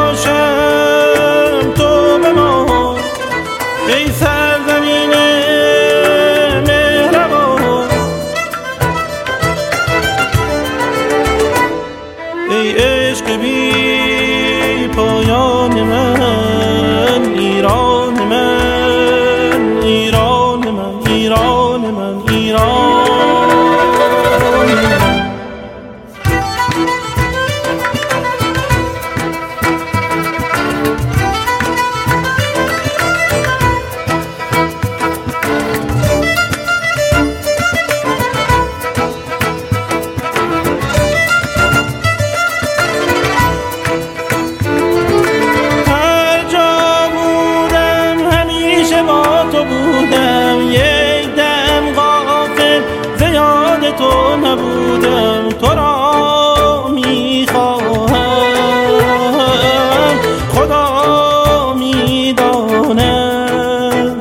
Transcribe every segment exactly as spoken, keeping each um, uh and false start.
نباشم تو بمان، ای سرزمین مهربان. ای عشق بی پایان من، ایران من، ایران من، ایران من، ایران. تو نبودم، تو را میخواهم، خدا میداند.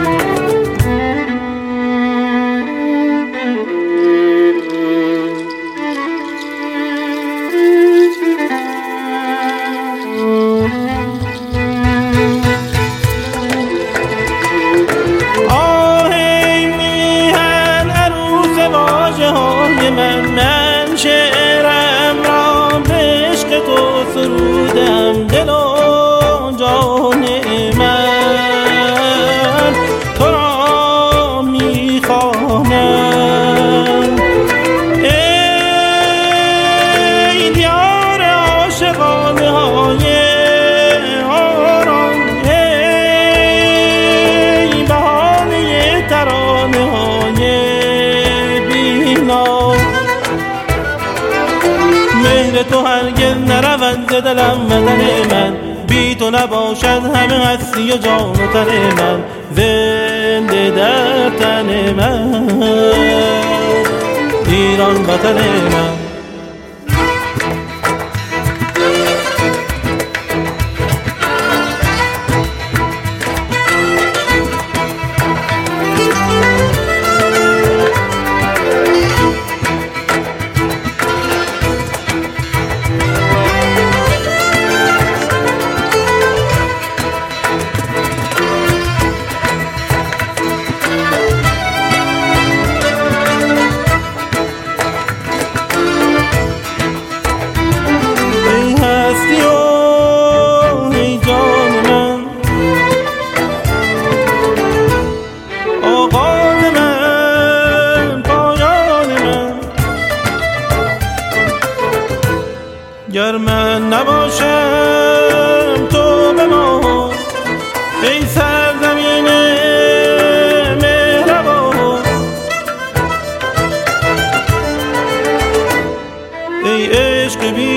من من شعرم را به عشق تو سرودم، دل و جان من تو را میخوانم. ای دیار عاشقانه های آرام، ای بهانه ترانه های بینا، مهر تو هرگز نرود ز دلم وطن من، بی تو نباشد همه هستی و جان و تن من، زنده در تن من ایران وطن من. گر من نباشم تو بمان، ای سرزمین مهربان. ای عشق بی